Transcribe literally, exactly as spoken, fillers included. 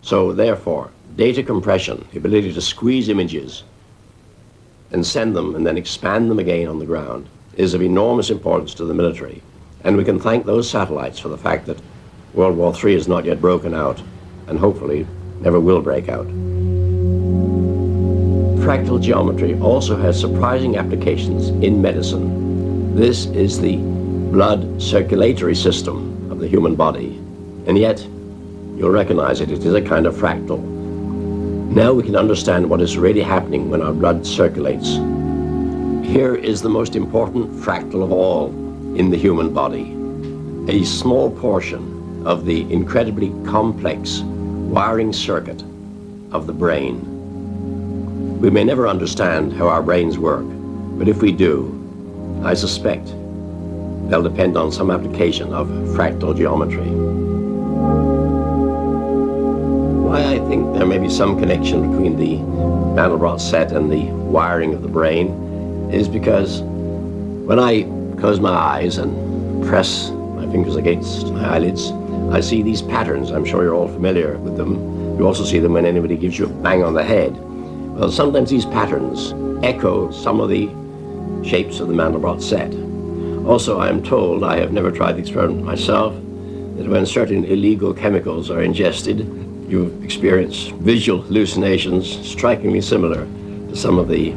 So therefore, data compression, the ability to squeeze images and send them and then expand them again on the ground, is of enormous importance to the military. And we can thank those satellites for the fact that World War Three has not yet broken out, and hopefully never will break out. Fractal geometry also has surprising applications in medicine. This is the blood circulatory system of the human body, and yet you'll recognize it, it is a kind of fractal. Now we can understand what is really happening when our blood circulates. Here is the most important fractal of all in the human body, a small portion of the incredibly complex wiring circuit of the brain. We may never understand how our brains work, but if we do, I suspect they'll depend on some application of fractal geometry. Why I think there may be some connection between the Mandelbrot set and the wiring of the brain is because when I close my eyes and press my fingers against my eyelids, I see these patterns. I'm sure you're all familiar with them. You also see them when anybody gives you a bang on the head. Well, sometimes these patterns echo some of the shapes of the Mandelbrot set. Also, I'm told, I have never tried the experiment myself, that when certain illegal chemicals are ingested, you experience visual hallucinations strikingly similar to some of the